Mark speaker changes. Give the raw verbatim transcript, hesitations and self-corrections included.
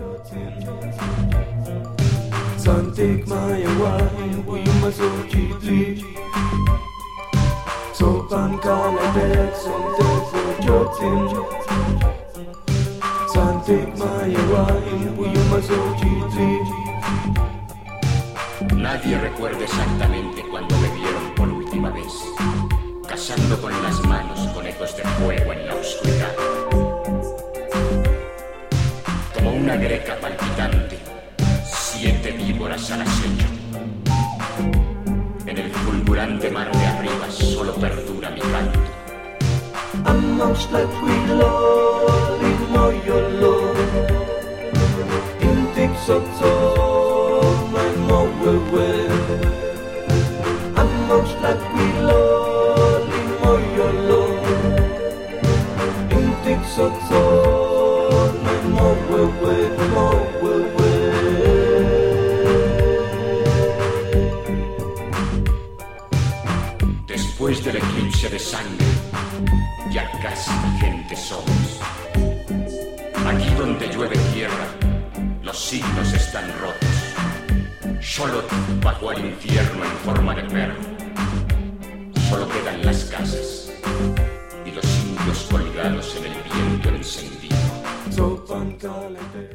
Speaker 1: Son take my wine, we must so cheaply. So pan can I beg, some take for joking. Son take my wine, we must so cheaply.
Speaker 2: Nadie recuerda exactamente cuando me vieron por última vez, cazando con las manos con ecos de fuego en la oscuridad. Como una greca palpitante, siete víboras al acecho. En el fulgurante mar de arriba solo perdura mi canto.
Speaker 1: Amongst like we love, in more your love. In thick so my more will win. Amongst like we love, in more your love. In thick so my more will win, more will win.
Speaker 2: Después del eclipse de sangre, ya casi gente somos. Aquí donde llueve tierra, los signos están rotos. Solo bajó al infierno en forma de perro. Solo quedan las casas y los indios colgados en el viento encendido.
Speaker 1: So pan caliente.